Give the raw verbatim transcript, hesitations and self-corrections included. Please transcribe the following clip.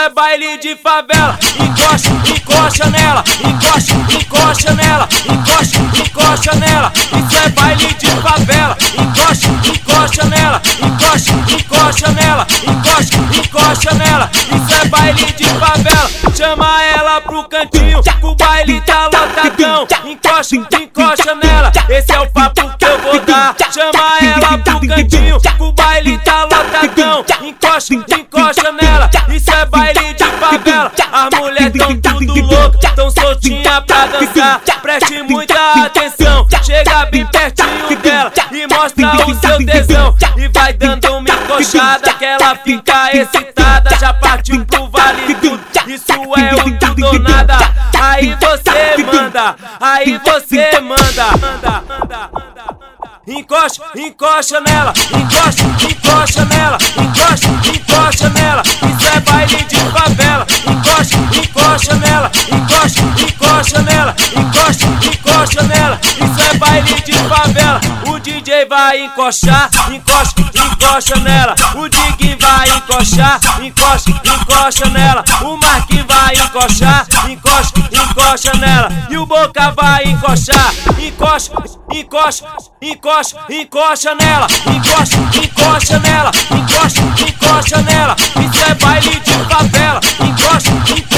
é baile de favela. Encosta, encosta nela, encosta, encosta nela, encosta, encosta nela. Isso é baile de favela. Encosta, encosta nela, encosta, encosta nela, encosta, encosta nela. Isso é baile de favela. Chama ela pro cantinho, o baile tá lotadão. Encosta, encosta nela, esse é o papo que eu vou dar. Chama ela pro cantinho, o baile tá lotadão. Encosta, encosta nela, isso é baile de favela. As mulheres tão tudo louca, tão soltinha pra dançar. Preste muita atenção, chega bem pertinho dela e mostra o seu tesão. E vai dando uma encoxada que ela fica excitada. Já partiu pro vale tudo, isso é o tudo ou nada. Aí você manda, aí você manda, manda, manda, manda. Encosta, encosta nela, encosta, encosta nela, encosta, encosta nela. Isso é baile de favela. Encosta, encosta nela, encosta, encosta nela, encosta, encosta nela. Isso é baile de favela. O D J vai encostar, encosta, encosta nela. O Dig vai encostar, encosta, encosta nela. O Marquinhos vai encostar, encosta, encosta nela. E o Boca vai encostar, encosta, encosta, encosta, encosta nela. Encosta, encosta nela, encosta, encosta nela. Isso é baile de favela. Encosta, encosta.